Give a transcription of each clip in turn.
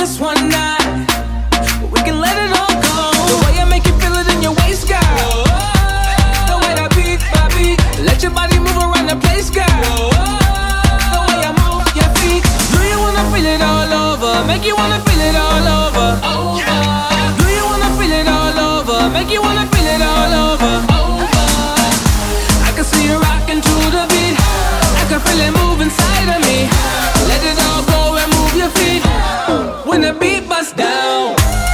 just one night, but we can let it all go. The way I make you feel it in your waist, girl. The way that beat by beat, let your body move around the place, girl. The way I move your feet, do you wanna feel it all over? Make you wanna feel it all over. Do you wanna feel it all over? Make you wanna feel it all over. I can see you rocking to the beat. I can feel it move inside of me. Let it all go and move your feet when the beat busts down.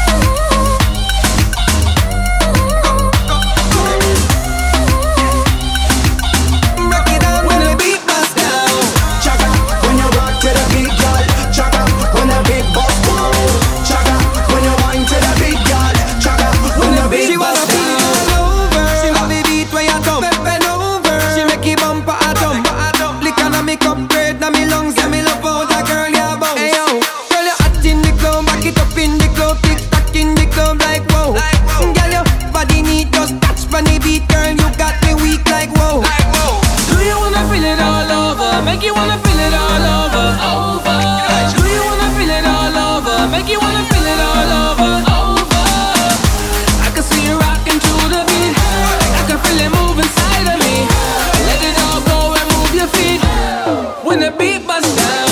Make you wanna feel it all over. Do you wanna feel it all over? Make you wanna feel it all over. I can see you rocking to the beat. I can feel it move inside of me. Let it all go and move your feet when the beat busts down.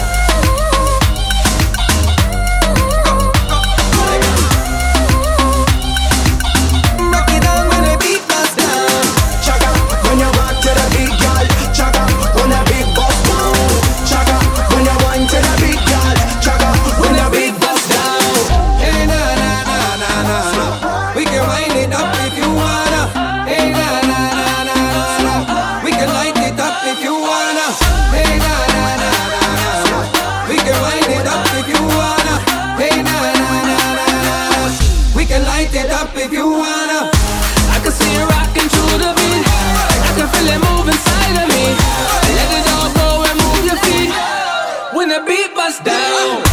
If you wanna, I can see you rocking to the beat. I can feel it move inside of me. Let it all go and move your feet when the beat busts down.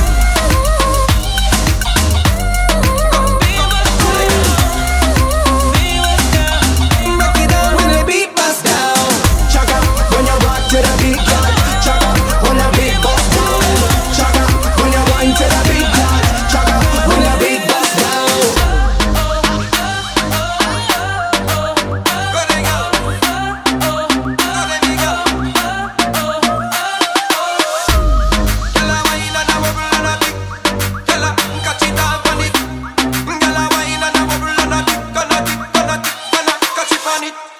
When the beat busts down. Chaka, when you rock to the beat, girl. Chaka, when the beat busts down. Chaka, when you whine to the beat, girl. Chaka, when the beat busts down. On it.